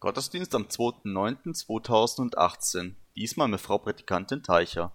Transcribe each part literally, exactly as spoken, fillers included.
Gottesdienst am zweiten neunten zweitausendachtzehn. Diesmal mit Frau Prädikantin Teicher.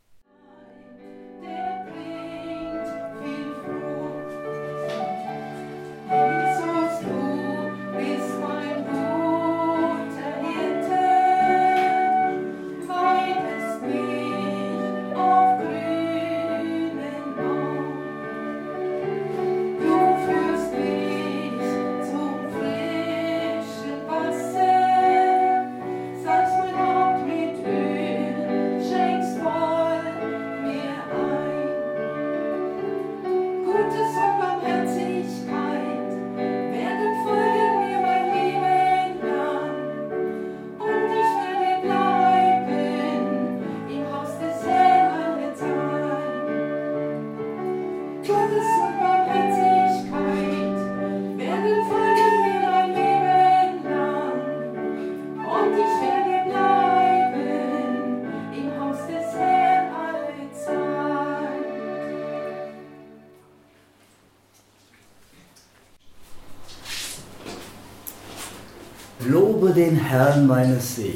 Lobe den Herrn, meine Seele,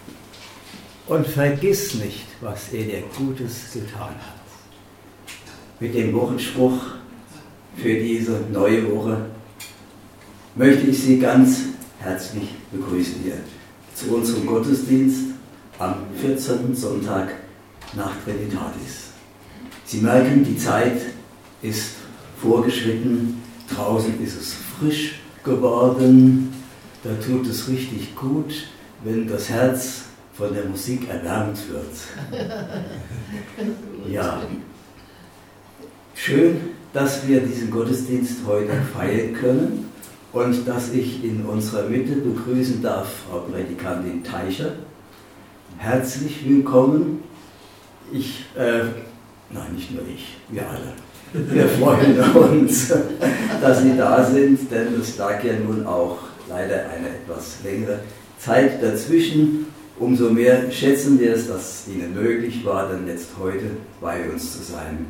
und vergiss nicht, was er dir Gutes getan hat. Mit dem Wochenspruch für diese neue Woche möchte ich Sie ganz herzlich begrüßen hier zu unserem Gottesdienst am vierzehnten Sonntag nach Trinitatis. Sie merken, die Zeit ist vorgeschritten, draußen ist es frisch geworden. Da tut es richtig gut, wenn das Herz von der Musik erwärmt wird. Ja, schön, dass wir diesen Gottesdienst heute feiern können und dass ich in unserer Mitte begrüßen darf Frau Prädikantin Teicher. Herzlich willkommen. Ich, äh, nein, nicht nur ich, wir alle. Wir freuen uns, dass Sie da sind, denn es lag ja nun auch leider eine etwas längere Zeit dazwischen. Umso mehr schätzen wir es, dass es Ihnen möglich war, dann jetzt heute bei uns zu sein.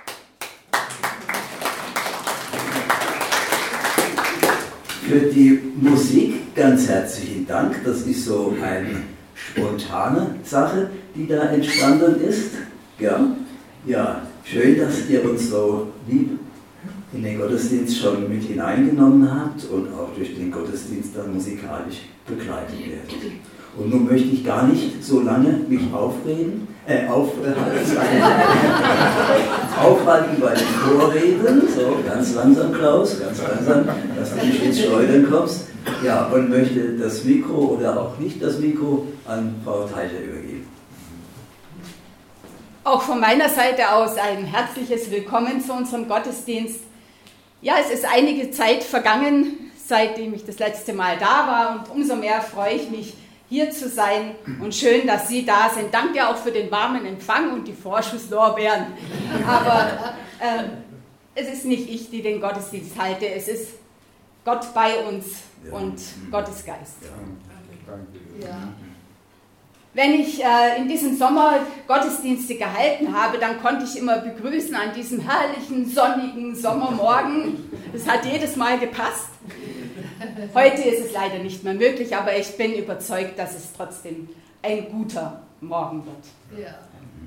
Für die Musik ganz herzlichen Dank. Das ist so eine spontane Sache, die da entstanden ist. Ja, ja, schön, dass ihr uns so lieb in den Gottesdienst schon mit hineingenommen habt und auch durch den Gottesdienst dann musikalisch begleitet werdet. Und nun möchte ich gar nicht so lange mich aufreden, äh, aufhalten, aufhalten bei den Chorreden, so ganz langsam, Klaus, ganz langsam, dass du nicht ins Schleudern kommst. Ja, und möchte das Mikro oder auch nicht das Mikro an Frau Teicher übergeben. Auch von meiner Seite aus ein herzliches Willkommen zu unserem Gottesdienst. Ja, es ist einige Zeit vergangen, seitdem ich das letzte Mal da war und umso mehr freue ich mich, hier zu sein und schön, dass Sie da sind. Danke auch für den warmen Empfang und die Vorschusslorbeeren. Aber äh, es ist nicht ich, die den Gottesdienst halte, es ist Gott bei uns und Gottes Geist. Ja. Wenn ich äh, in diesem Sommer Gottesdienste gehalten habe, dann konnte ich immer begrüßen an diesem herrlichen, sonnigen Sommermorgen. Das hat jedes Mal gepasst. Heute ist es leider nicht mehr möglich, aber ich bin überzeugt, dass es trotzdem ein guter Morgen wird. Ja,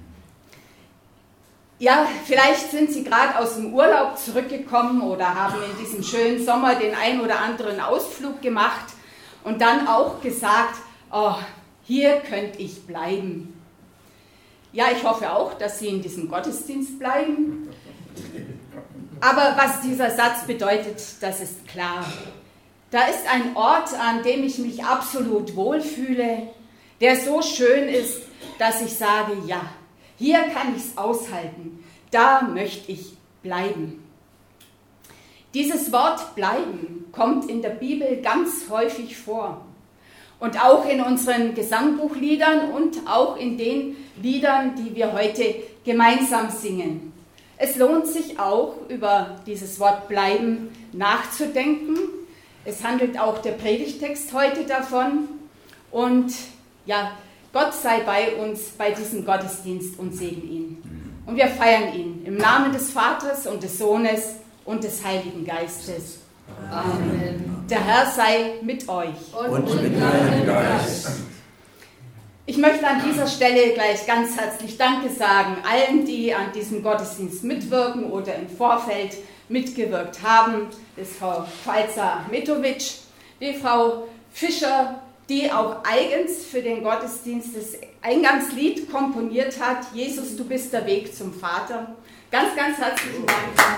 ja, vielleicht sind Sie gerade aus dem Urlaub zurückgekommen oder haben in diesem schönen Sommer den ein oder anderen Ausflug gemacht und dann auch gesagt, oh, hier könnte ich bleiben. Ja, ich hoffe auch, dass Sie in diesem Gottesdienst bleiben. Aber was dieser Satz bedeutet, das ist klar. Da ist ein Ort, an dem ich mich absolut wohlfühle, der so schön ist, dass ich sage, ja, hier kann ich es aushalten, da möchte ich bleiben. Dieses Wort bleiben kommt in der Bibel ganz häufig vor. Und auch in unseren Gesangbuchliedern und auch in den Liedern, die wir heute gemeinsam singen. Es lohnt sich auch, über dieses Wort bleiben nachzudenken. Es handelt auch der Predigtext heute davon. Und ja, Gott sei bei uns bei diesem Gottesdienst und segne ihn. Und wir feiern ihn im Namen des Vaters und des Sohnes und des Heiligen Geistes. Amen. Der Herr sei mit euch. Und mit deinem Geist. Ich möchte an dieser Stelle gleich ganz herzlich Danke sagen allen, die an diesem Gottesdienst mitwirken oder im Vorfeld mitgewirkt haben. Das ist Frau Pfalzer-Metovic, die Frau Fischer, die auch eigens für den Gottesdienst das Eingangslied komponiert hat. Jesus, du bist der Weg zum Vater. Ganz, ganz herzlichen Dank.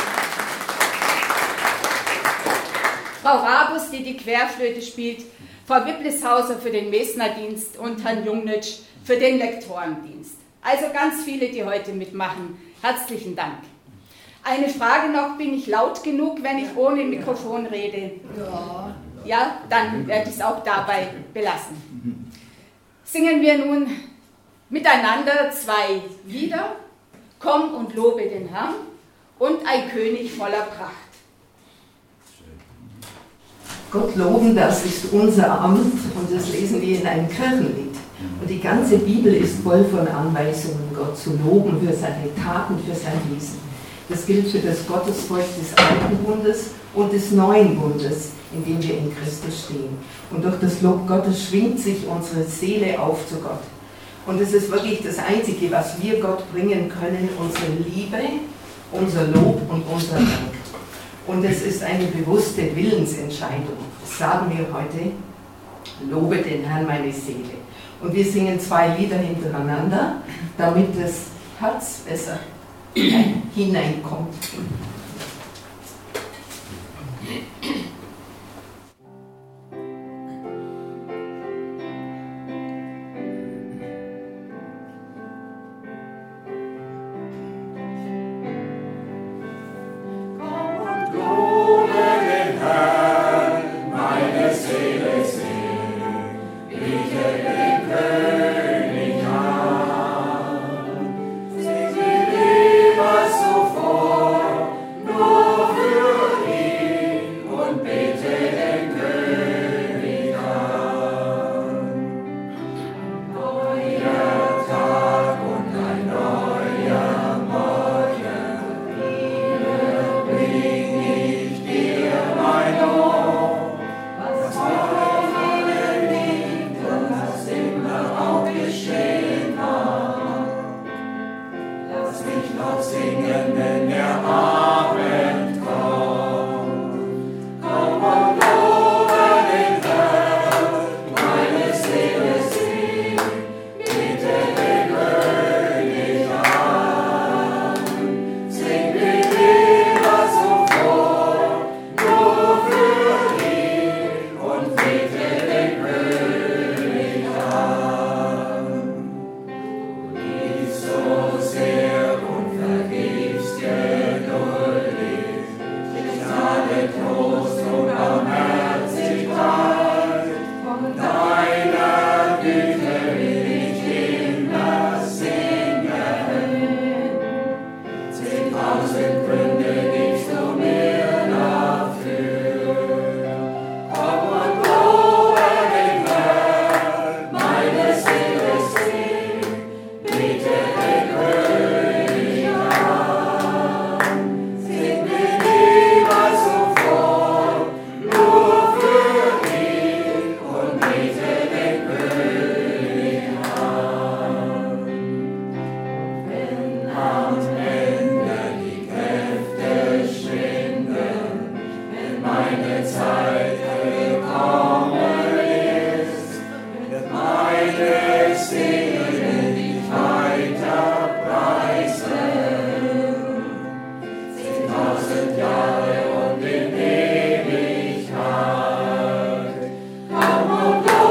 Frau Rabus, die die Querflöte spielt, Frau Wipplishauser für den Mesnerdienst und Herrn Jungnitsch für den Lektorendienst. Also ganz viele, die heute mitmachen. Herzlichen Dank. Eine Frage noch, bin ich laut genug, wenn ich ohne Mikrofon rede? Ja. Ja, dann werde ich es auch dabei belassen. Singen wir nun miteinander zwei Lieder, Komm und lobe den Herrn und Ein König voller Pracht. Gott loben, das ist unser Amt und das lesen wir in einem Kirchenlied. Und die ganze Bibel ist voll von Anweisungen, Gott zu loben für seine Taten, für sein Wesen. Das gilt für das Gottesvolk des Alten Bundes und des Neuen Bundes, in dem wir in Christus stehen. Und durch das Lob Gottes schwingt sich unsere Seele auf zu Gott. Und es ist wirklich das Einzige, was wir Gott bringen können, unsere Liebe, unser Lob und unser Dank. Und es ist eine bewusste Willensentscheidung. Das sagen wir heute, lobe den Herrn meine Seele. Und wir singen zwei Lieder hintereinander, damit das Herz besser hineinkommt. Come on,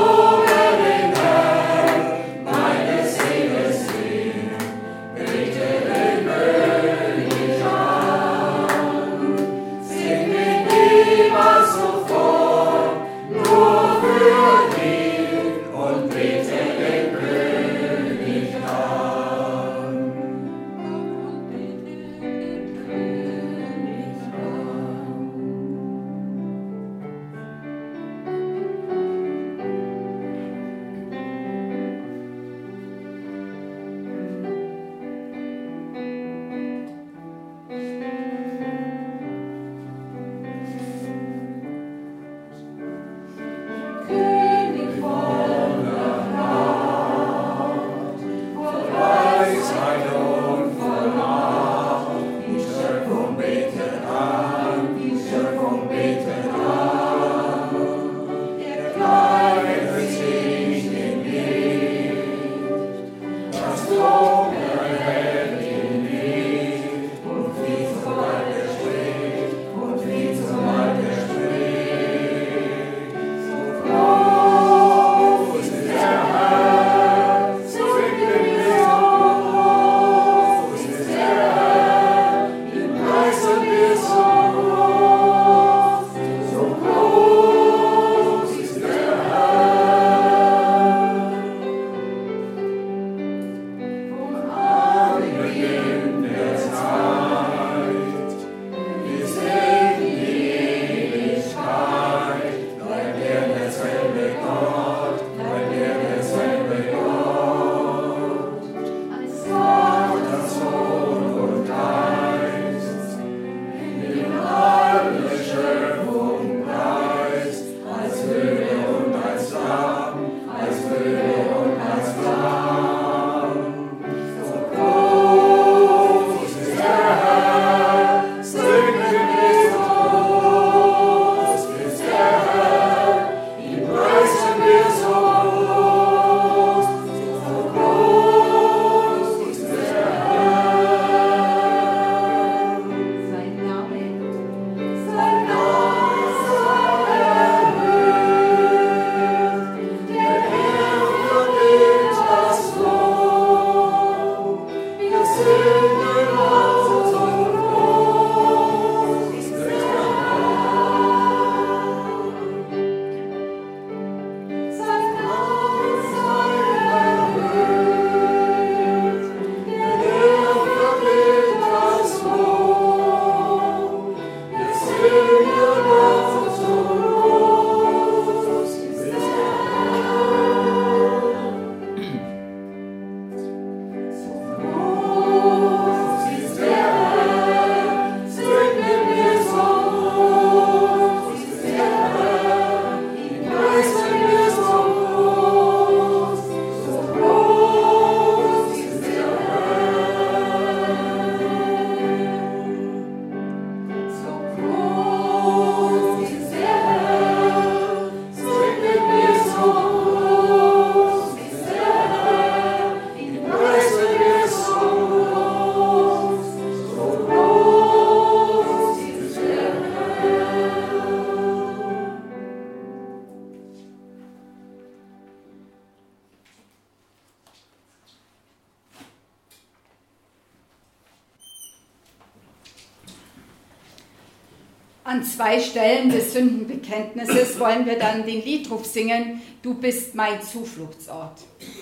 An zwei Stellen des Sündenbekenntnisses wollen wir dann den Liedruf singen, Du bist mein Zufluchtsort.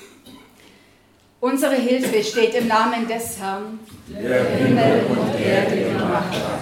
Unsere Hilfe steht im Namen des Herrn, der Himmel und Erde gemacht hat.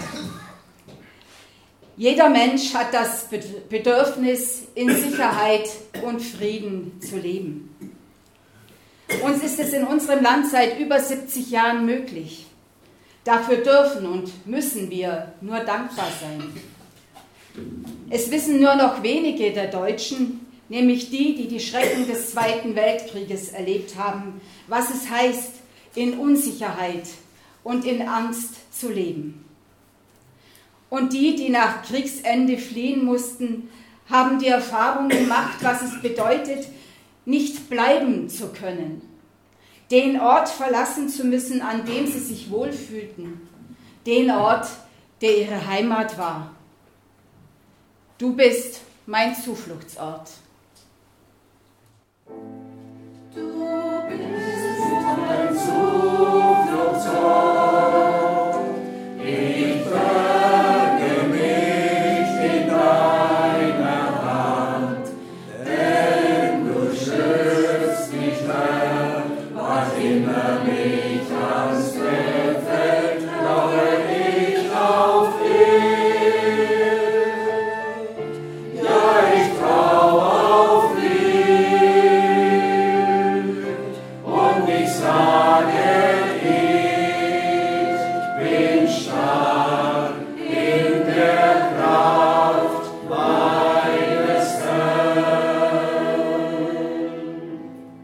Jeder Mensch hat das Bedürfnis, in Sicherheit und Frieden zu leben. Uns ist es in unserem Land seit über siebzig Jahren möglich. Dafür dürfen und müssen wir nur dankbar sein. Es wissen nur noch wenige der Deutschen, nämlich die, die die Schrecken des Zweiten Weltkrieges erlebt haben, was es heißt, in Unsicherheit und in Angst zu leben. Und die, die nach Kriegsende fliehen mussten, haben die Erfahrung gemacht, was es bedeutet, nicht bleiben zu können, den Ort verlassen zu müssen, an dem sie sich wohlfühlten, den Ort, der ihre Heimat war. Du bist mein Zufluchtsort. Du bist mein Zufluchtsort, ich berge mich in deiner Hand, denn du schützt mich, Herr, was immer mich ans befällt, glaube ich auf dich. Ja, ich trau auf dich und ich sage, ich bin stark in der Kraft meines Herrn.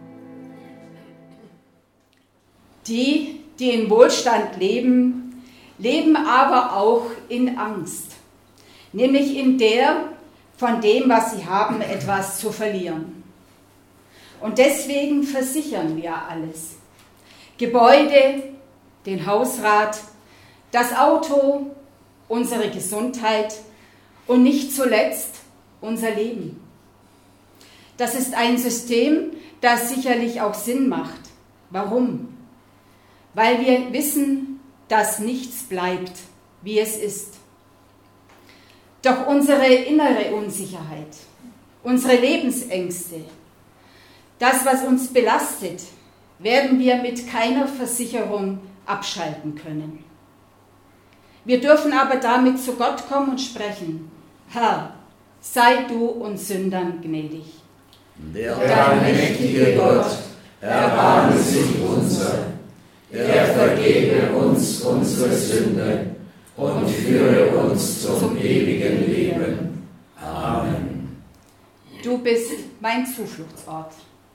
Die, die in Wohlstand leben, leben aber auch in Angst, nämlich in der von dem, was sie haben, etwas zu verlieren. Und deswegen versichern wir alles. Gebäude, den Hausrat, das Auto, unsere Gesundheit und nicht zuletzt unser Leben. Das ist ein System, das sicherlich auch Sinn macht. Warum? Weil wir wissen, dass nichts bleibt, wie es ist. Doch unsere innere Unsicherheit, unsere Lebensängste, das, was uns belastet, werden wir mit keiner Versicherung abschalten können. Wir dürfen aber damit zu Gott kommen und sprechen: Herr, sei du uns Sündern gnädig. Der allmächtige Gott, erbarme sich unser, er vergebe uns unsere Sünde und führe uns zum ewigen Leben. Amen. Du bist mein Zufluchtsort.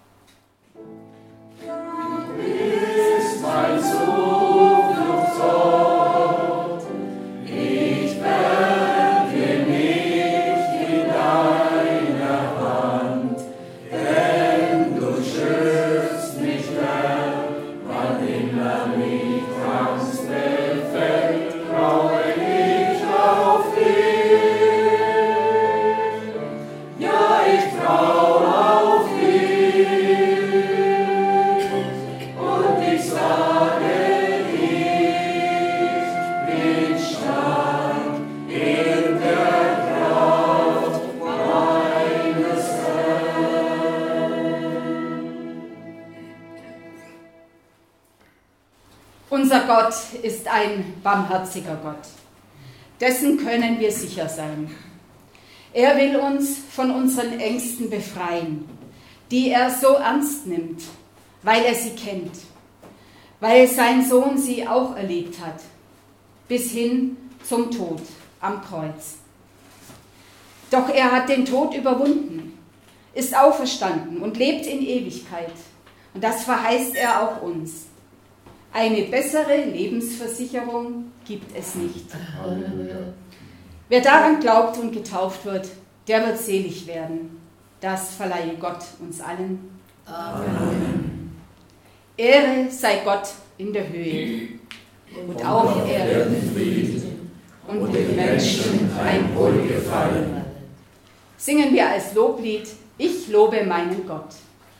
Du bist mein Zufluchtsort. Ich berge mich in deiner Hand, denn du schützt mich, Herr, wann immer mich Angst befällt, traue ich auf dich. Ja, ich traue auf dich. Und ich sage, ich bin stark in der Kraft meines Herrn. Unser Gott ist ein barmherziger Gott. Dessen können wir sicher sein. Er will uns von unseren Ängsten befreien, die er so ernst nimmt, weil er sie kennt, weil sein Sohn sie auch erlebt hat, bis hin zum Tod am Kreuz. Doch er hat den Tod überwunden, ist auferstanden und lebt in Ewigkeit. Und das verheißt er auch uns. Eine bessere Lebensversicherung gibt es nicht. Halleluja. Wer daran glaubt und getauft wird, der wird selig werden. Das verleihe Gott uns allen. Amen. Ehre sei Gott in der Höhe und auf Erden Frieden und den Menschen ein Wohlgefallen. Singen wir als Loblied: Ich lobe meinen Gott.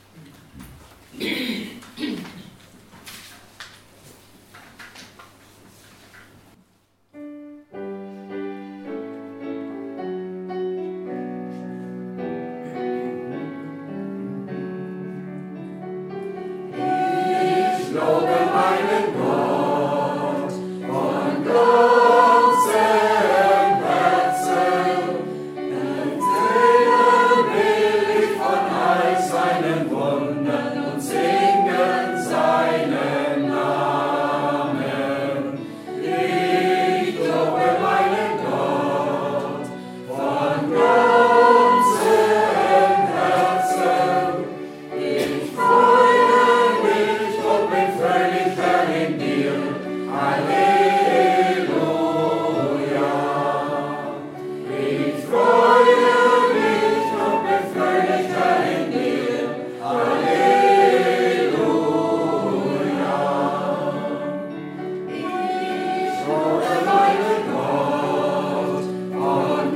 Ich lobe meinen Gott von ganzem Herzen, erzählen will ich von all seinen Wundern und singen seinen Namen. Ich lobe meinen Gott von ganzem Herzen. Ich freue mich und bin völlig Herr in dir. Halleluja. Ich freue mich und bin völlig Herr in dir. Halleluja. Ich lobe meinen Gott von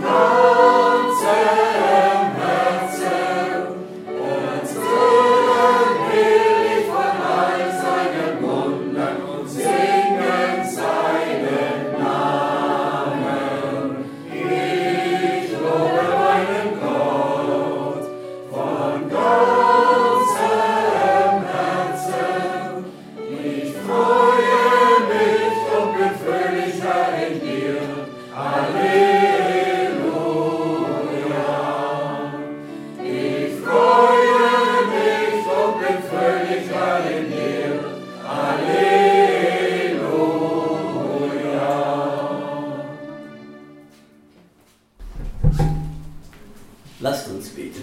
ganzem Herzen und singen will ich von all seinen Wundern und singen seinen Namen. Ich lobe meinen Gott von ganzem Herzen. Ich freue mich und bin völlig Herr in dir. Halleluja. Ich freue mich und bin völlig Herr in dir. Halleluja. Lasst uns beten.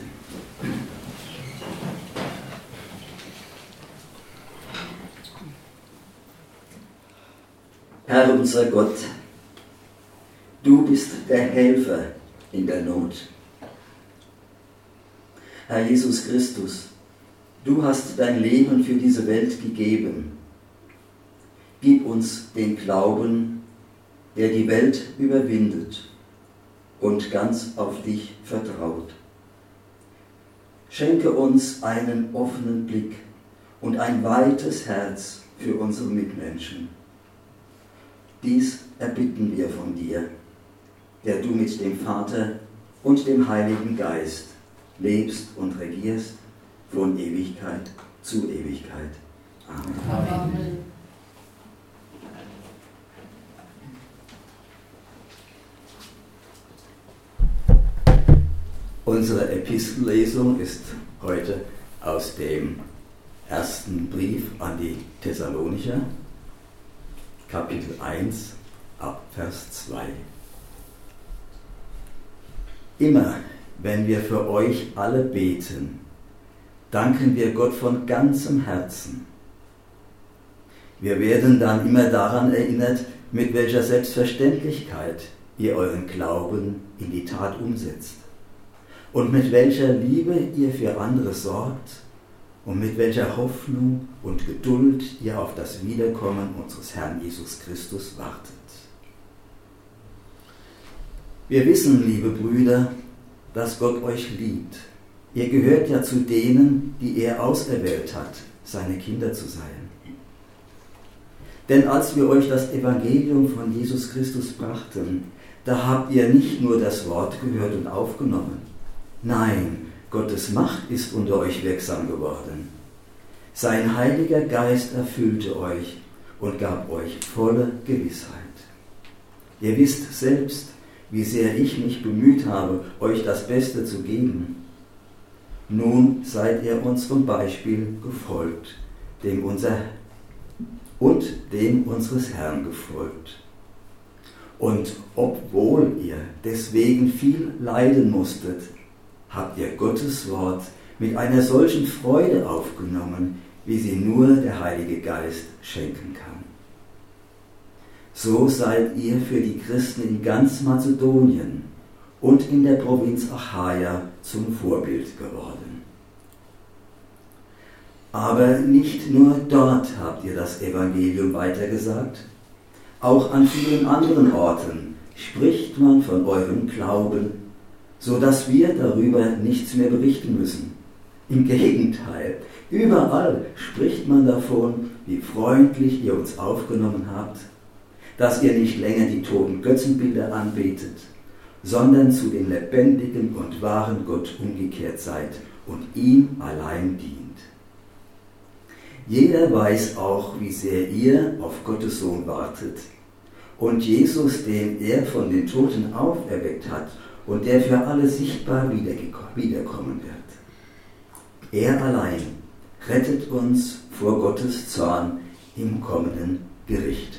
Herr unser Gott, du bist der Helfer in der Not. Herr Jesus Christus, du hast dein Leben für diese Welt gegeben. Gib uns den Glauben, der die Welt überwindet und ganz auf dich vertraut. Schenke uns einen offenen Blick und ein weites Herz für unsere Mitmenschen. Dies erbitten wir von dir, der du mit dem Vater und dem Heiligen Geist lebst und regierst von Ewigkeit zu Ewigkeit. Amen. Amen. Unsere Epistellesung ist heute aus dem ersten Brief an die Thessalonicher, Kapitel eins, ab Vers zwei. Immer, wenn wir für euch alle beten, danken wir Gott von ganzem Herzen. Wir werden dann immer daran erinnert, mit welcher Selbstverständlichkeit ihr euren Glauben in die Tat umsetzt und mit welcher Liebe ihr für andere sorgt und mit welcher Hoffnung und Geduld ihr auf das Wiederkommen unseres Herrn Jesus Christus wartet. Wir wissen, liebe Brüder, dass Gott euch liebt. Ihr gehört ja zu denen, die er auserwählt hat, seine Kinder zu sein. Denn als wir euch das Evangelium von Jesus Christus brachten, da habt ihr nicht nur das Wort gehört und aufgenommen. Nein, Gottes Macht ist unter euch wirksam geworden. Sein Heiliger Geist erfüllte euch und gab euch volle Gewissheit. Ihr wisst selbst, wie sehr ich mich bemüht habe, euch das Beste zu geben. Nun seid ihr unserem Beispiel gefolgt, dem unser und dem unseres Herrn gefolgt. Und obwohl ihr deswegen viel leiden musstet, habt ihr Gottes Wort mit einer solchen Freude aufgenommen, wie sie nur der Heilige Geist schenken kann. So seid ihr für die Christen in ganz Mazedonien und in der Provinz Achaia zum Vorbild geworden. Aber nicht nur dort habt ihr das Evangelium weitergesagt, auch an vielen anderen Orten spricht man von eurem Glauben, so dass wir darüber nichts mehr berichten müssen. Im Gegenteil, überall spricht man davon, wie freundlich ihr uns aufgenommen habt, dass ihr nicht länger die toten Götzenbilder anbetet, sondern zu den lebendigen und wahren Gott umgekehrt seid und ihm allein dient. Jeder weiß auch, wie sehr ihr auf Gottes Sohn wartet und Jesus, den er von den Toten auferweckt hat und der für alle sichtbar wiederkommen wird. Er allein rettet uns vor Gottes Zorn im kommenden Gericht.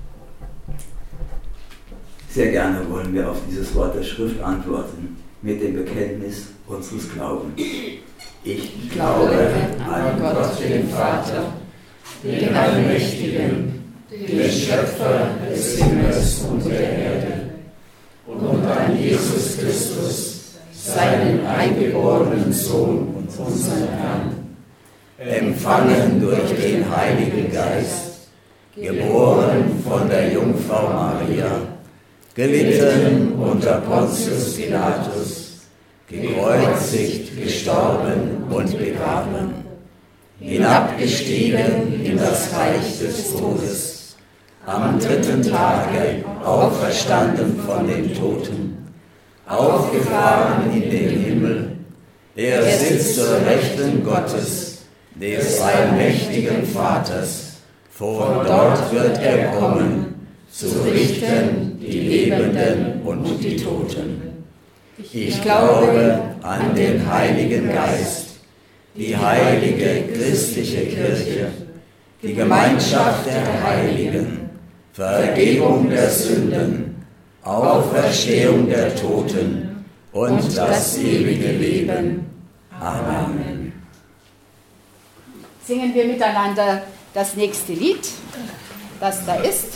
Sehr gerne wollen wir auf dieses Wort der Schrift antworten mit dem Bekenntnis unseres Glaubens. Ich glaube an Gott, den Vater, den Allmächtigen, den Schöpfer des Himmels und der Erde, und an Jesus Christus, seinen eingeborenen Sohn und unseren Herrn, empfangen durch den Heiligen Geist, geboren von der Jungfrau Maria, gelitten unter Pontius Pilatus, gekreuzigt, gestorben und begraben, hinabgestiegen in das Reich des Todes, am dritten Tage auferstanden von den Toten, aufgefahren in den Himmel, er sitzt zur Rechten Gottes, des allmächtigen Vaters, von dort wird er kommen, zu richten die Lebenden und die Toten. Ich glaube an den Heiligen Geist, die heilige christliche Kirche, die Gemeinschaft der Heiligen, Vergebung der Sünden, Auferstehung der Toten und das ewige Leben. Amen. Singen wir miteinander das nächste Lied, das da ist.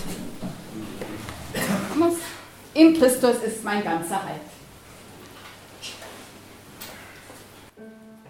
In Christus ist mein ganzer Halt.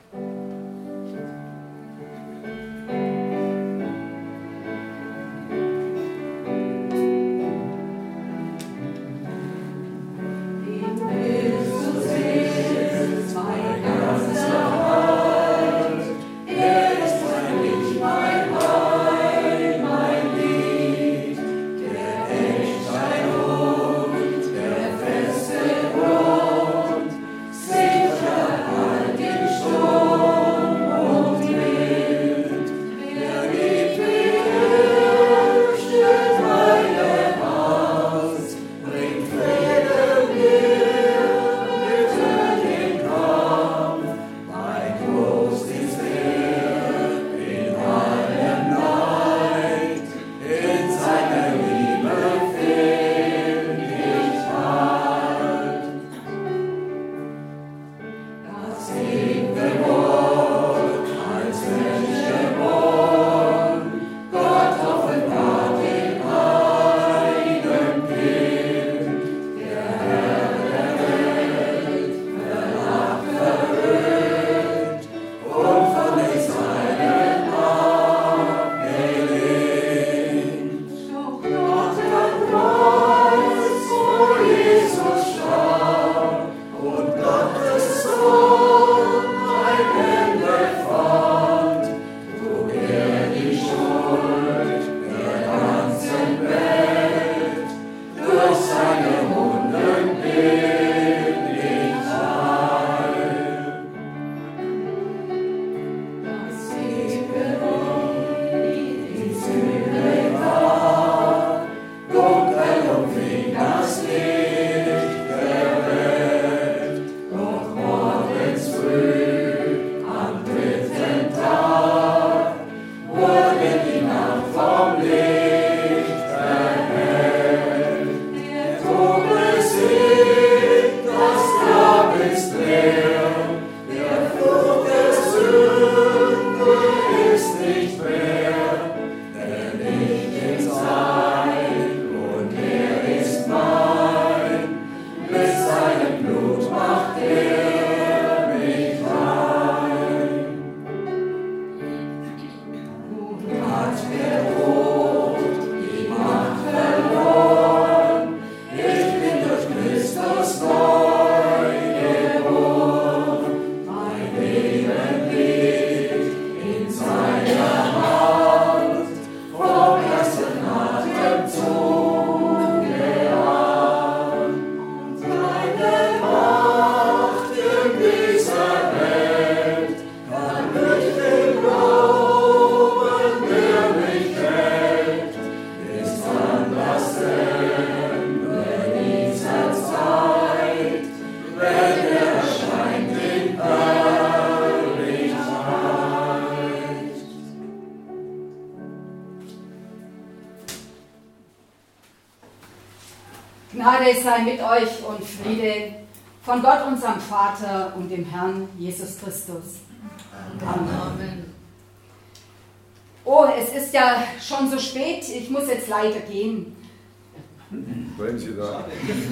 Gnade sei mit euch und Friede von Gott, unserem Vater und dem Herrn Jesus Christus. Amen. Amen. Oh, es ist ja schon so spät, ich muss jetzt leider gehen. Bleiben Sie da.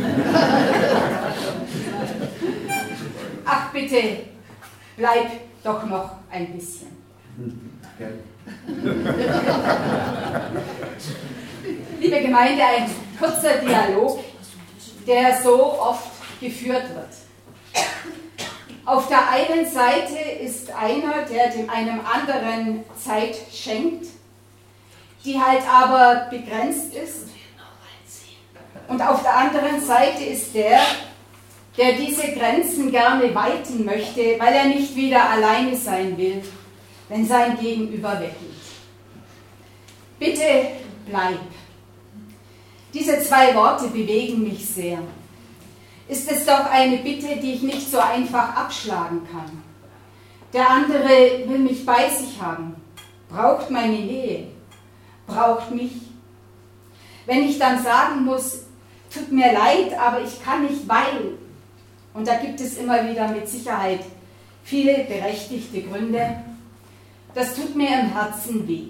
Ach bitte, bleib doch noch ein bisschen. Liebe Gemeinde, ein kurzer Dialog, der so oft geführt wird. Auf der einen Seite ist einer, der dem einem anderen Zeit schenkt, die halt aber begrenzt ist. Und auf der anderen Seite ist der, der diese Grenzen gerne weiten möchte, weil er nicht wieder alleine sein will, wenn sein Gegenüber weggeht. Bitte bleib. Diese zwei Worte bewegen mich sehr. Ist es doch eine Bitte, die ich nicht so einfach abschlagen kann. Der andere will mich bei sich haben, braucht meine Nähe, braucht mich. Wenn ich dann sagen muss, tut mir leid, aber ich kann nicht, weil, und da gibt es immer wieder mit Sicherheit viele berechtigte Gründe, das tut mir im Herzen weh.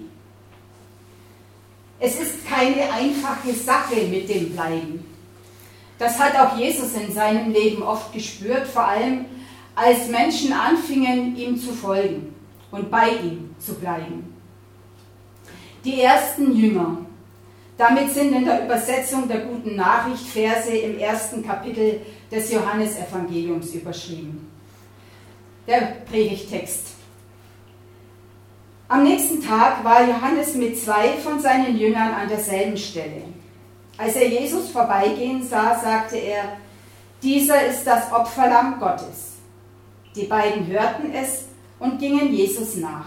Es ist keine einfache Sache mit dem Bleiben. Das hat auch Jesus in seinem Leben oft gespürt, vor allem als Menschen anfingen, ihm zu folgen und bei ihm zu bleiben. Die ersten Jünger, damit sind in der Übersetzung der Guten Nachricht Verse im ersten Kapitel des Johannesevangeliums überschrieben. Der Predigttext. Am nächsten Tag war Johannes mit zwei von seinen Jüngern an derselben Stelle. Als er Jesus vorbeigehen sah, sagte er, dieser ist das Opferlamm Gottes. Die beiden hörten es und gingen Jesus nach.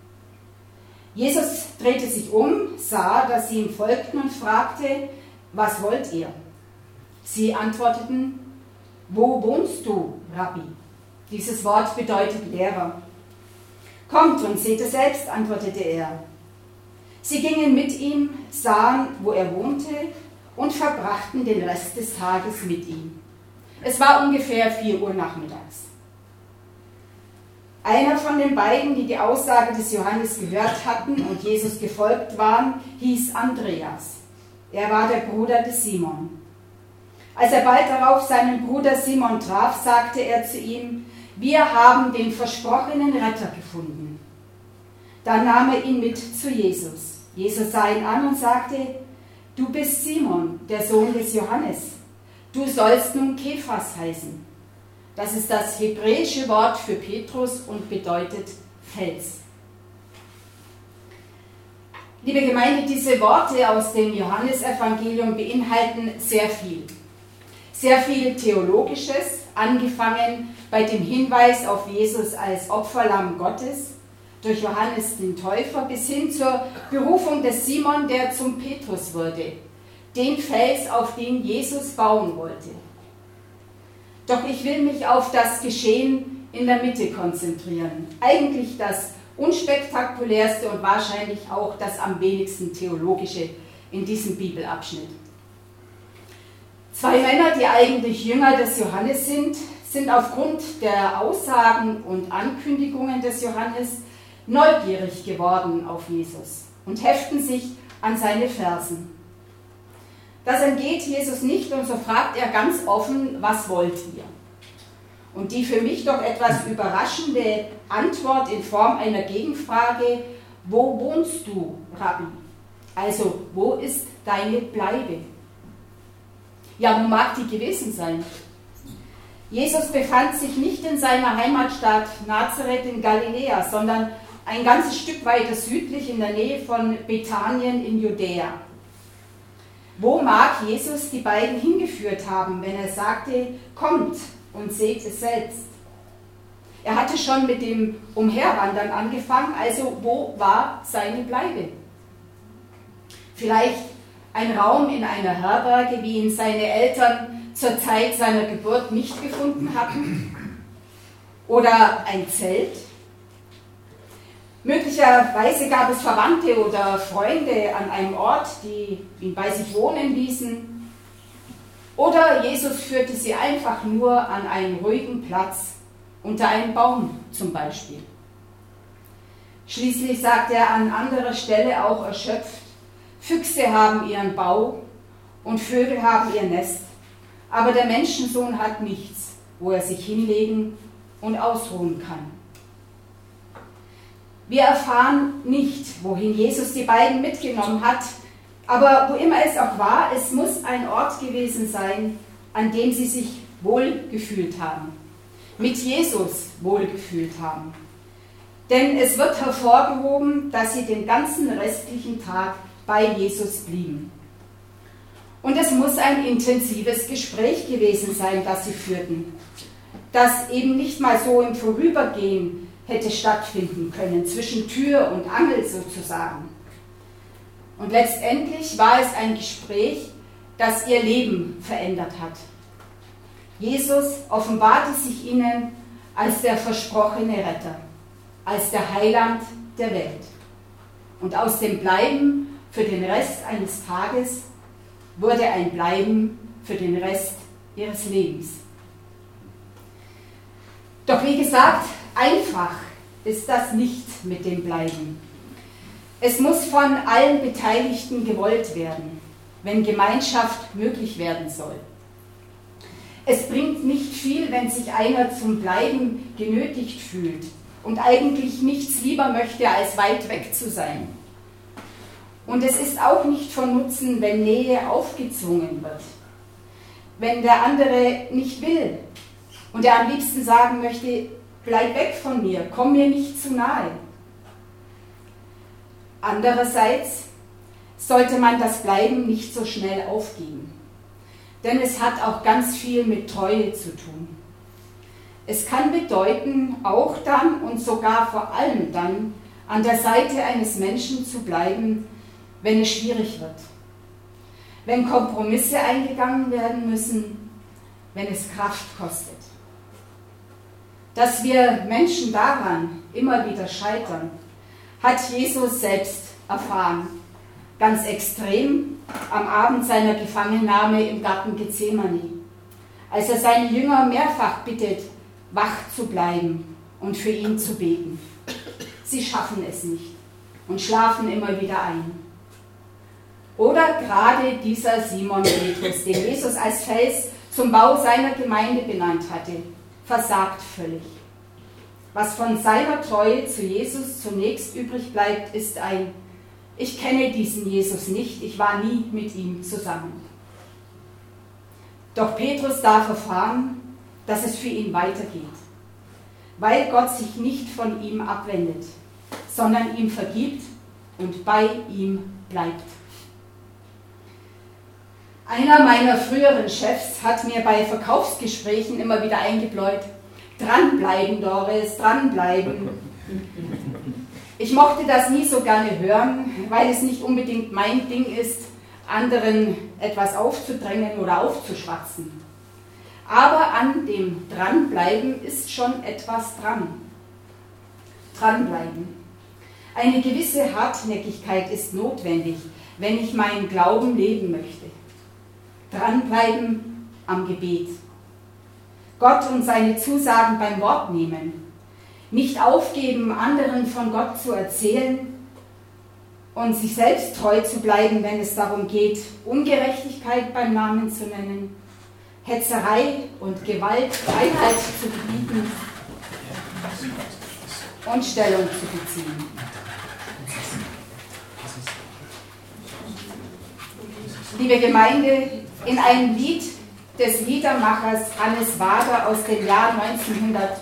Jesus drehte sich um, sah, dass sie ihm folgten und fragte, was wollt ihr? Sie antworteten, wo wohnst du, Rabbi? Dieses Wort bedeutet Lehrer. Kommt und seht es selbst, antwortete er. Sie gingen mit ihm, sahen, wo er wohnte, und verbrachten den Rest des Tages mit ihm. Es war ungefähr vier Uhr nachmittags. Einer von den beiden, die die Aussage des Johannes gehört hatten und Jesus gefolgt waren, hieß Andreas. Er war der Bruder des Simon. Als er bald darauf seinen Bruder Simon traf, sagte er zu ihm, wir haben den versprochenen Retter gefunden. Dann nahm er ihn mit zu Jesus. Jesus sah ihn an und sagte, du bist Simon, der Sohn des Johannes. Du sollst nun Kephas heißen. Das ist das hebräische Wort für Petrus und bedeutet Fels. Liebe Gemeinde, diese Worte aus dem Johannesevangelium beinhalten sehr viel. Sehr viel Theologisches, angefangen bei dem Hinweis auf Jesus als Opferlamm Gottes durch Johannes den Täufer bis hin zur Berufung des Simon, der zum Petrus wurde, den Fels, auf den Jesus bauen wollte. Doch ich will mich auf das Geschehen in der Mitte konzentrieren. Eigentlich das unspektakulärste und wahrscheinlich auch das am wenigsten theologische in diesem Bibelabschnitt. Zwei Männer, die eigentlich Jünger des Johannes sind, sind aufgrund der Aussagen und Ankündigungen des Johannes neugierig geworden auf Jesus und heften sich an seine Fersen. Das entgeht Jesus nicht und so fragt er ganz offen, was wollt ihr? Und die für mich doch etwas überraschende Antwort in Form einer Gegenfrage, wo wohnst du, Rabbi? Also, wo ist deine Bleibe? Ja, wo mag die gewesen sein? Jesus befand sich nicht in seiner Heimatstadt Nazareth in Galiläa, sondern ein ganzes Stück weiter südlich in der Nähe von Bethanien in Judäa. Wo mag Jesus die beiden hingeführt haben, wenn er sagte, kommt und seht es selbst? Er hatte schon mit dem Umherwandern angefangen, also wo war seine Bleibe? Vielleicht ein Raum in einer Herberge, wie ihn seine Eltern zur Zeit seiner Geburt nicht gefunden hatten? Oder ein Zelt? Möglicherweise gab es Verwandte oder Freunde an einem Ort, die ihn bei sich wohnen ließen. Oder Jesus führte sie einfach nur an einen ruhigen Platz, unter einen Baum zum Beispiel. Schließlich sagt er an anderer Stelle auch erschöpft, Füchse haben ihren Bau und Vögel haben ihr Nest, aber der Menschensohn hat nichts, wo er sich hinlegen und ausruhen kann. Wir erfahren nicht, wohin Jesus die beiden mitgenommen hat, aber wo immer es auch war, es muss ein Ort gewesen sein, an dem sie sich wohlgefühlt haben, mit Jesus wohlgefühlt haben. Denn es wird hervorgehoben, dass sie den ganzen restlichen Tag bei Jesus blieben. Und es muss ein intensives Gespräch gewesen sein, das sie führten, das eben nicht mal so im Vorübergehen hätte stattfinden können, zwischen Tür und Angel sozusagen. Und letztendlich war es ein Gespräch, das ihr Leben verändert hat. Jesus offenbarte sich ihnen als der versprochene Retter, als der Heiland der Welt. Und aus dem Bleiben für den Rest eines Tages wurde ein Bleiben für den Rest ihres Lebens. Doch wie gesagt, einfach ist das nicht mit dem Bleiben. Es muss von allen Beteiligten gewollt werden, wenn Gemeinschaft möglich werden soll. Es bringt nicht viel, wenn sich einer zum Bleiben genötigt fühlt und eigentlich nichts lieber möchte, als weit weg zu sein. Und es ist auch nicht von Nutzen, wenn Nähe aufgezwungen wird, wenn der andere nicht will und er am liebsten sagen möchte, bleib weg von mir, komm mir nicht zu nahe. Andererseits sollte man das Bleiben nicht so schnell aufgeben, denn es hat auch ganz viel mit Treue zu tun. Es kann bedeuten, auch dann und sogar vor allem dann an der Seite eines Menschen zu bleiben, wenn es schwierig wird, wenn Kompromisse eingegangen werden müssen, wenn es Kraft kostet. Dass wir Menschen daran immer wieder scheitern, hat Jesus selbst erfahren, ganz extrem am Abend seiner Gefangennahme im Garten Gethsemane, als er seine Jünger mehrfach bittet, wach zu bleiben und für ihn zu beten. Sie schaffen es nicht und schlafen immer wieder ein. Oder gerade dieser Simon Petrus, den Jesus als Fels zum Bau seiner Gemeinde benannt hatte, versagt völlig. Was von seiner Treue zu Jesus zunächst übrig bleibt, ist ein: Ich kenne diesen Jesus nicht, ich war nie mit ihm zusammen. Doch Petrus darf erfahren, dass es für ihn weitergeht, weil Gott sich nicht von ihm abwendet, sondern ihm vergibt und bei ihm bleibt. Einer meiner früheren Chefs hat mir bei Verkaufsgesprächen immer wieder eingebläut: Dranbleiben, Doris, dranbleiben. Ich mochte das nie so gerne hören, weil es nicht unbedingt mein Ding ist, anderen etwas aufzudrängen oder aufzuschwatzen. Aber an dem Dranbleiben ist schon etwas dran. Dranbleiben. Eine gewisse Hartnäckigkeit ist notwendig, wenn ich meinen Glauben leben möchte. Dranbleiben am Gebet. Gott und seine Zusagen beim Wort nehmen. Nicht aufgeben, anderen von Gott zu erzählen und sich selbst treu zu bleiben, wenn es darum geht, Ungerechtigkeit beim Namen zu nennen, Hetzerei und Gewalt Einhalt zu gebieten und Stellung zu beziehen. Liebe Gemeinde, in einem Lied des Liedermachers Hannes Wader aus dem Jahr neunzehnhundert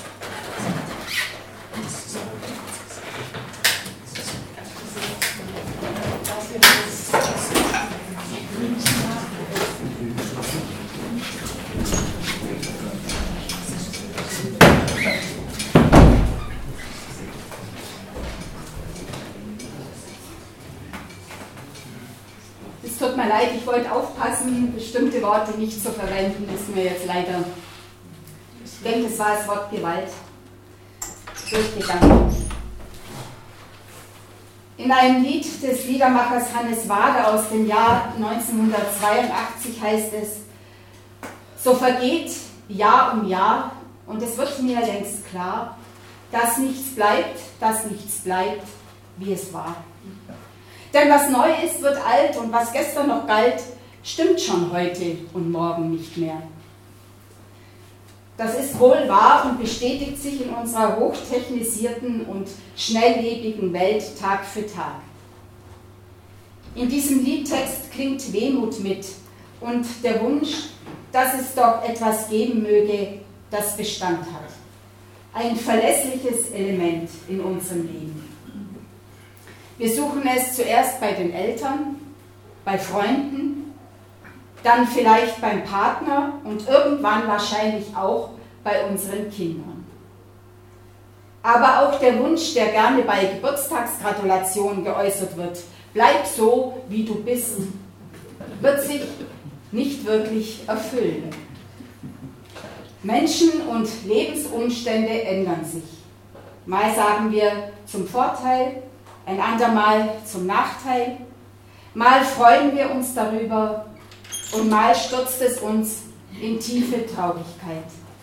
Es tut mir leid, ich wollte aufpassen, bestimmte Worte nicht zu verwenden, ist mir jetzt leider, ich denke, es war das Wort Gewalt, durchgegangen. In einem Lied des Liedermachers Hannes Wader aus dem Jahr neunzehnhundertzweiundachtzig heißt es: So vergeht Jahr um Jahr und es wird mir längst klar, dass nichts bleibt, dass nichts bleibt, wie es war. Denn was neu ist, wird alt und was gestern noch galt, stimmt schon heute und morgen nicht mehr. Das ist wohl wahr und bestätigt sich in unserer hochtechnisierten und schnelllebigen Welt Tag für Tag. In diesem Liedtext klingt Wehmut mit und der Wunsch, dass es doch etwas geben möge, das Bestand hat. Ein verlässliches Element in unserem Leben. Wir suchen es zuerst bei den Eltern, bei Freunden, dann vielleicht beim Partner und irgendwann wahrscheinlich auch bei unseren Kindern. Aber auch der Wunsch, der gerne bei Geburtstagsgratulationen geäußert wird, bleib so, wie du bist, wird sich nicht wirklich erfüllen. Menschen und Lebensumstände ändern sich. Mal sagen wir zum Vorteil, ein andermal zum Nachteil. Mal freuen wir uns darüber und mal stürzt es uns in tiefe Traurigkeit.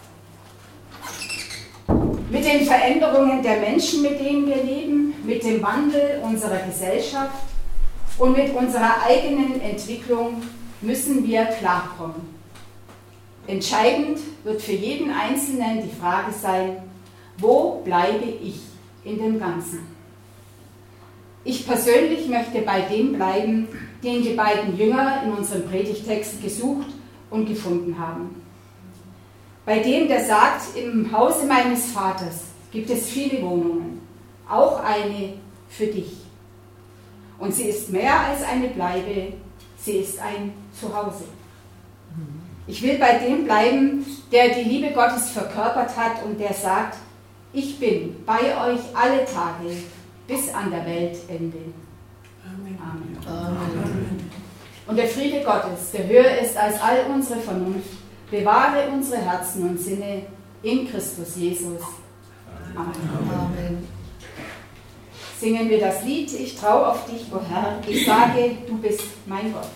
Mit den Veränderungen der Menschen, mit denen wir leben, mit dem Wandel unserer Gesellschaft und mit unserer eigenen Entwicklung müssen wir klarkommen. Entscheidend wird für jeden Einzelnen die Frage sein, wo bleibe ich in dem Ganzen? Ich persönlich möchte bei dem bleiben, den die beiden Jünger in unserem Predigtext gesucht und gefunden haben. Bei dem, der sagt, im Hause meines Vaters gibt es viele Wohnungen, auch eine für dich. Und sie ist mehr als eine Bleibe, sie ist ein Zuhause. Ich will bei dem bleiben, der die Liebe Gottes verkörpert hat und der sagt, ich bin bei euch alle Tage bis an der Weltende. Amen. Amen. Amen. Und der Friede Gottes, der höher ist als all unsere Vernunft, bewahre unsere Herzen und Sinne in Christus Jesus. Amen. Amen. Singen wir das Lied, ich traue auf dich, o Herr, ich sage, du bist mein Gott.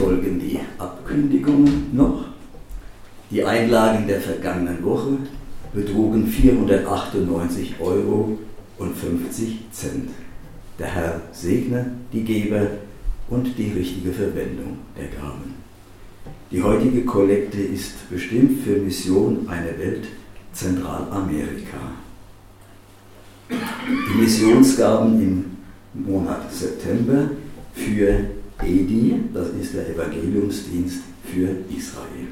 folgen die Abkündigungen noch. Die Einlagen der vergangenen Woche betrugen vierhundertachtundneunzig Euro und fünfzig Cent. Der Herr segne die Geber und die richtige Verwendung der Gaben. Die heutige Kollekte ist bestimmt für Mission Eine Welt Zentralamerika. Die Missionsgaben im Monat September für E D I, das ist der Evangeliumsdienst für Israel.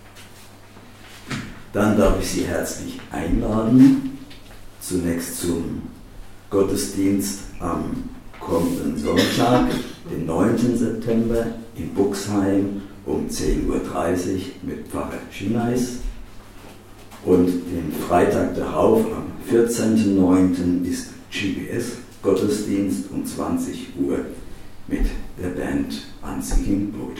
Dann darf ich Sie herzlich einladen, zunächst zum Gottesdienst am kommenden Sonntag, den neunten September in Buxheim um zehn Uhr dreißig mit Pfarrer Schineis. Und den Freitag darauf, am vierzehnten neunten ist G B S-Gottesdienst um zwanzig Uhr mit der Band Unsinging Boat.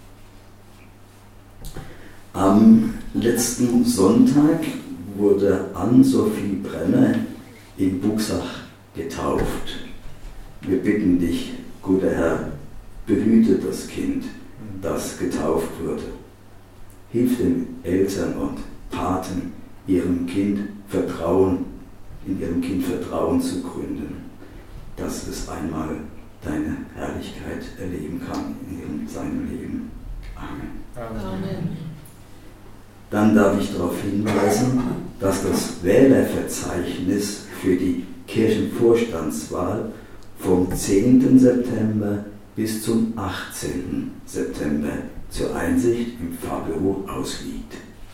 Am letzten Sonntag wurde Ann-Sophie Brenner in Buxach getauft. Wir bitten dich, guter Herr, behüte das Kind, das getauft wurde. Hilf den Eltern und Paten, ihrem Kind Vertrauen, in ihrem Kind Vertrauen zu gründen, dass es einmal deine Herrlichkeit erleben kann in ihrem, seinem Leben. Amen. Amen. Dann darf ich darauf hinweisen, dass das Wählerverzeichnis für die Kirchenvorstandswahl vom zehnten September bis zum achtzehnten September zur Einsicht im Pfarrbüro ausliegt.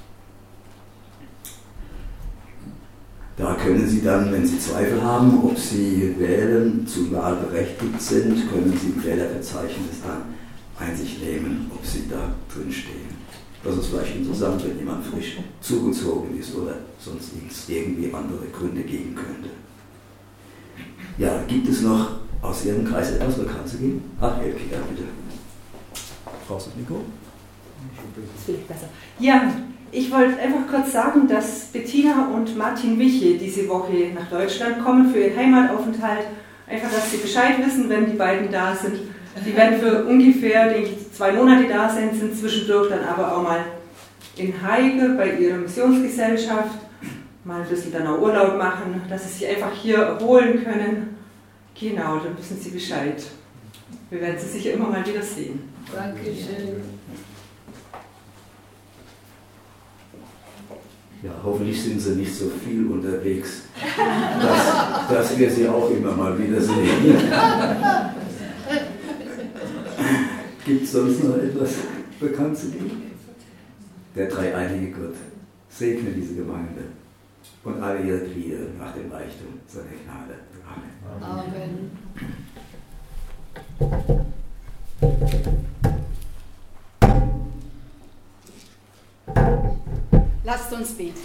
Da können Sie dann, wenn Sie Zweifel haben, ob Sie wählen, zu Wahl berechtigt sind, können Sie im Wählerverzeichnis dann Einsicht nehmen, ob Sie da drin stehen. Das ist vielleicht interessant, wenn jemand frisch zugezogen ist oder sonst irgendwie andere Gründe geben könnte. Ja, gibt es noch aus Ihrem Kreis etwas bekannt zu geben? Ach, Elke, ja, bitte. Brauchst du das Mikro? Das will ich besser. Ja, ich wollte einfach kurz sagen, dass Bettina und Martin Wiche diese Woche nach Deutschland kommen für ihren Heimataufenthalt. Einfach, dass sie Bescheid wissen, wenn die beiden da sind. Die werden für ungefähr, denke ich, zwei Monate da sein, sind zwischendurch dann aber auch mal in Heige bei ihrer Missionsgesellschaft, mal ein bisschen dann auch Urlaub machen, dass sie sich einfach hier erholen können. Genau, dann wissen sie Bescheid. Wir werden sie sicher immer mal wieder sehen. Dankeschön. Ja, hoffentlich sind Sie nicht so viel unterwegs, dass, dass wir Sie auch immer mal wieder sehen. Gibt es sonst noch etwas bekannt zu geben? Der dreieinige Gott segne diese Gemeinde und alle ihre Glieder nach dem Reichtum seiner Gnade. Amen. Amen. Lasst uns beten.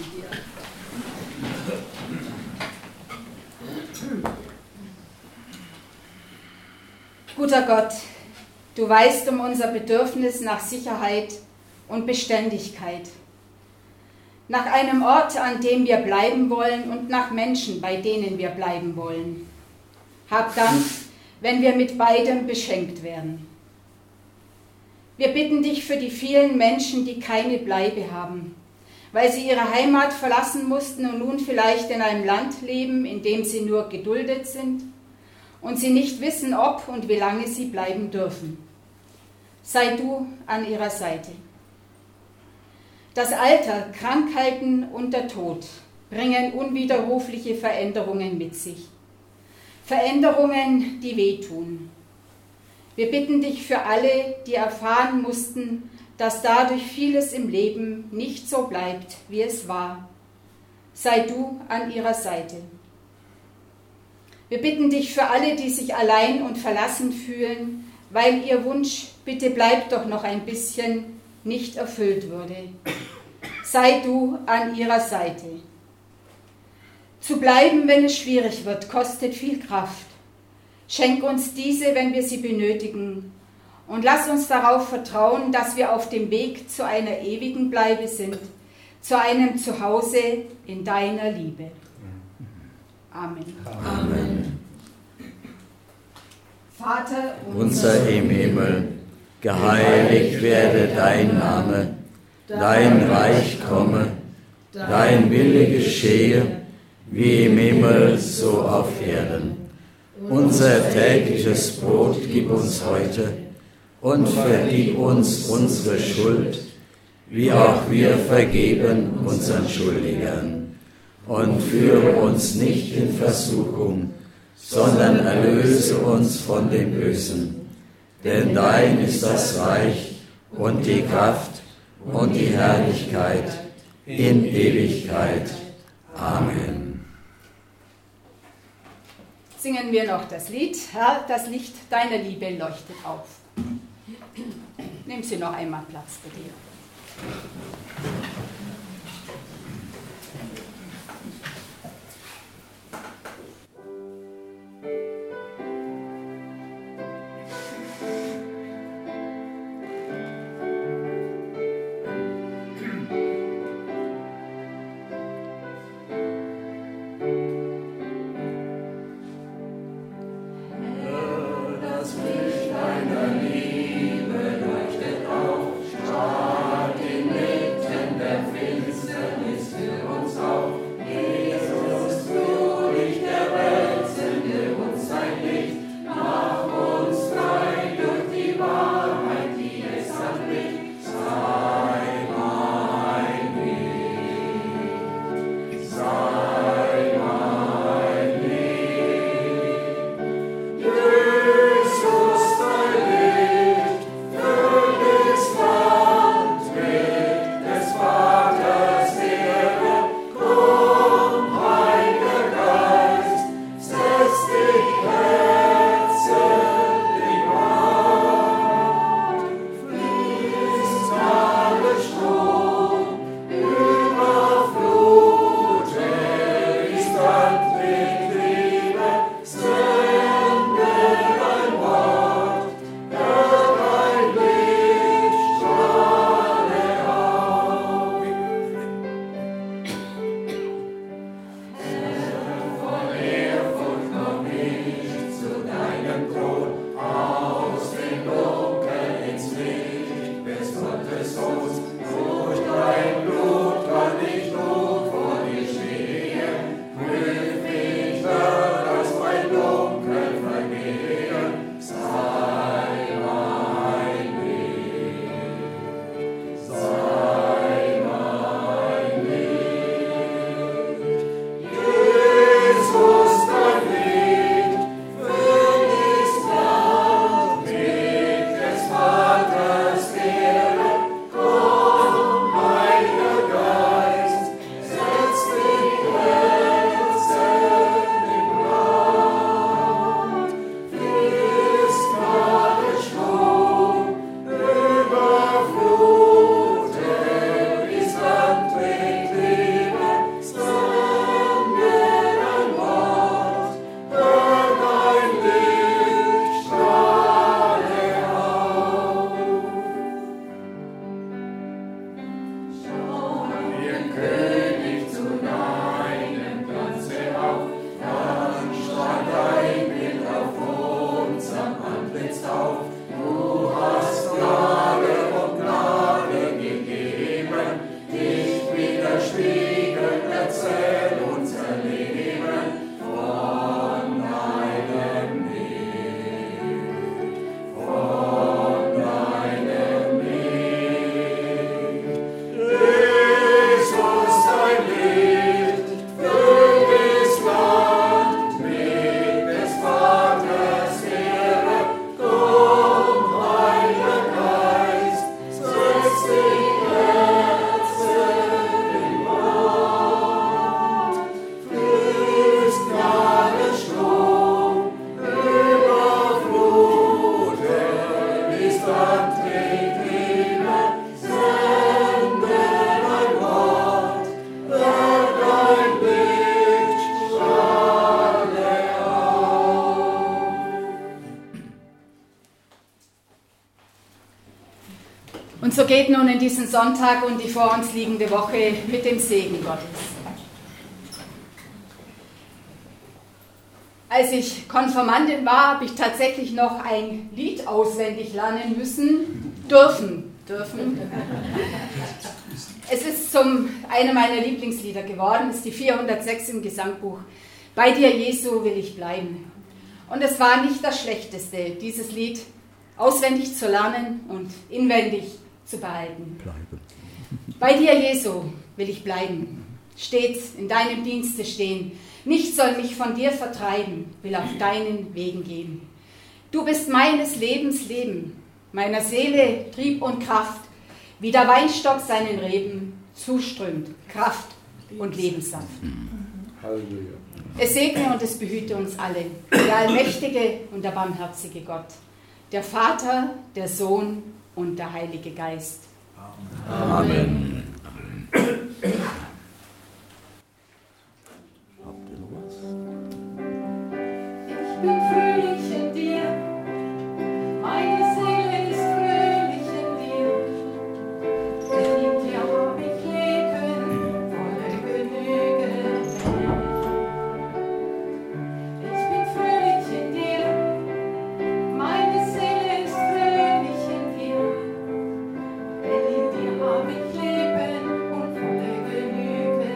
Guter Gott, du weißt um unser Bedürfnis nach Sicherheit und Beständigkeit, nach einem Ort, an dem wir bleiben wollen und nach Menschen, bei denen wir bleiben wollen. Hab Dank, wenn wir mit beidem beschenkt werden. Wir bitten dich für die vielen Menschen, die keine Bleibe haben, weil sie ihre Heimat verlassen mussten und nun vielleicht in einem Land leben, in dem sie nur geduldet sind und sie nicht wissen, ob und wie lange sie bleiben dürfen. Sei du an ihrer Seite. Das Alter, Krankheiten und der Tod bringen unwiderrufliche Veränderungen mit sich. Veränderungen, die wehtun. Wir bitten dich für alle, die erfahren mussten, dass dadurch vieles im Leben nicht so bleibt, wie es war. Sei du an ihrer Seite. Wir bitten dich für alle, die sich allein und verlassen fühlen, weil ihr Wunsch, bitte bleib doch noch ein bisschen, nicht erfüllt würde. Sei du an ihrer Seite. Zu bleiben, wenn es schwierig wird, kostet viel Kraft. Schenk uns diese, wenn wir sie benötigen. Und lass uns darauf vertrauen, dass wir auf dem Weg zu einer ewigen Bleibe sind, zu einem Zuhause in deiner Liebe. Amen. Amen. Vater unser im Himmel, Geheiligt werde dein Name, dein Reich komme, dein Wille geschehe, wie im Himmel, so auf Erden. Unser tägliches Brot gib uns heute und vergib uns unsere Schuld, wie auch wir vergeben unseren Schuldigern. Und führe uns nicht in Versuchung, sondern erlöse uns von dem Bösen. Denn dein ist das Reich und die Kraft und die Herrlichkeit in Ewigkeit. Amen. Singen wir noch das Lied, Herr, das Licht deiner Liebe leuchtet auf. Nehmen Sie noch einmal Platz bei dir. Und so geht nun in diesen Sonntag und die vor uns liegende Woche mit dem Segen Gottes. Als ich Konfirmandin war, habe ich tatsächlich noch ein Lied auswendig lernen müssen. Dürfen. Dürfen. Es ist zum einer meiner Lieblingslieder geworden. Es ist die vierhundertsechs im Gesangbuch. Bei dir, Jesu, will ich bleiben. Und es war nicht das Schlechteste, dieses Lied auswendig zu lernen und inwendig zu behalten. Bleiben. Bei dir, Jesu, will ich bleiben. Stets in deinem Dienste stehen. Nichts soll mich von dir vertreiben, will auf deinen Wegen gehen. Du bist meines Lebens Leben, meiner Seele Trieb und Kraft, wie der Weinstock seinen Reben zuströmt Kraft und Lebenssaft. Halleluja. Es segne und es behüte uns alle, der allmächtige und der barmherzige Gott, der Vater, der Sohn und der Heilige Geist. Amen. Ich bin fröhlich in dir, meine Seele ist fröhlich in dir. In dir hab ich Leben, volle Genüge. Ich bin fröhlich in dir, meine Seele ist fröhlich in dir. In dir hab ich Leben und volle Genüge.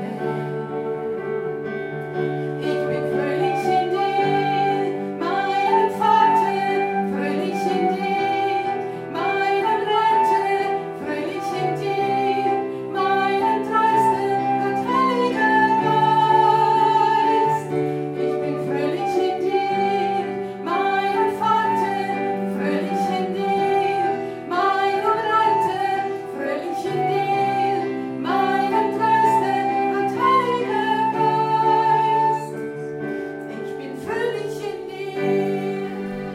Ich bin fröhlich in dir, meinen Vater, fröhlich in dir, meinen Retter, fröhlich in dir, meinen Tröster, Gott Heiliger Geist. Ich bin fröhlich in dir, meinen Vater, fröhlich in dir, meinen Retter, fröhlich in dir, meinen Tröster, Gott Heiliger Geist. Ich bin fröhlich in dir.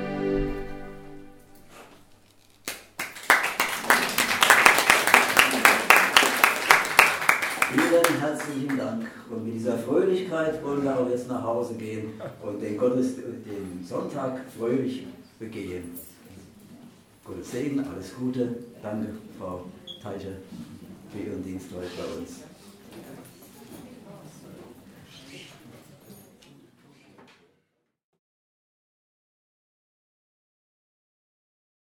Vielen herzlichen Dank. Und mit dieser Fröhlichkeit wollen wir auch jetzt nach Hause gehen und den, Gottes, den Sonntag fröhlich begehen. Gottes Segen, alles Gute. Danke, Frau Teiche, für Ihren Dienst heute bei uns.